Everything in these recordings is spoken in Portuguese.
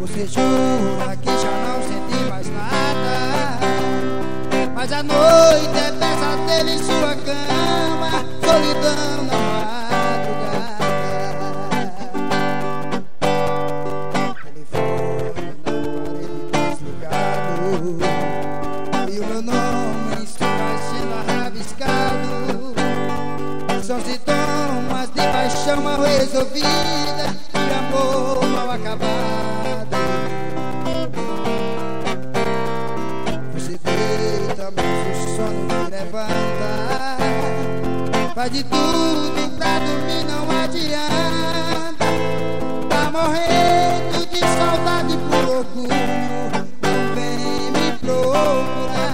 Você jura que já não sente mais nada, mas a noite é pesadelo em sua cama, solidão na madrugada. Telefone na parede desligado, e o meu nome em sua agenda rabiscado. São sintomas de paixão mal resolvida, de amor mal acabado. Você deita, mas o sono me levanta. Faz de tudo pra dormir, não adianta. Tá morrendo de saudade por orgulho, não vem me procurar.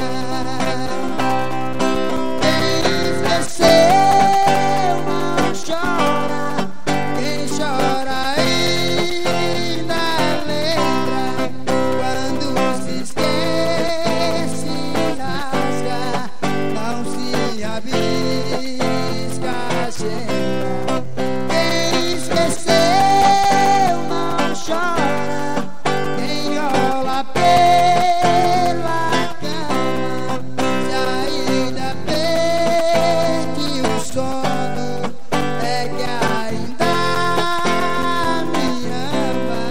Quem esqueceu não chora, quem chora ainda lembra. Quando se esquece, rasga, não se rabisca a agenda. Quem esqueceu não chora, quem rola pela cama, se ainda perde o sono, é que ainda me ama.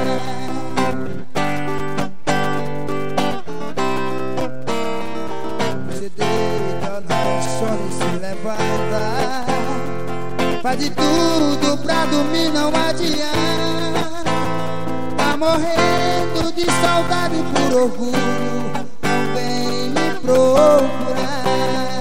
Você deita na sono e se levanta. Faz de tudo pra dormir, não adianta. Tá morrendo de saudade por orgulho, não vem me procurar.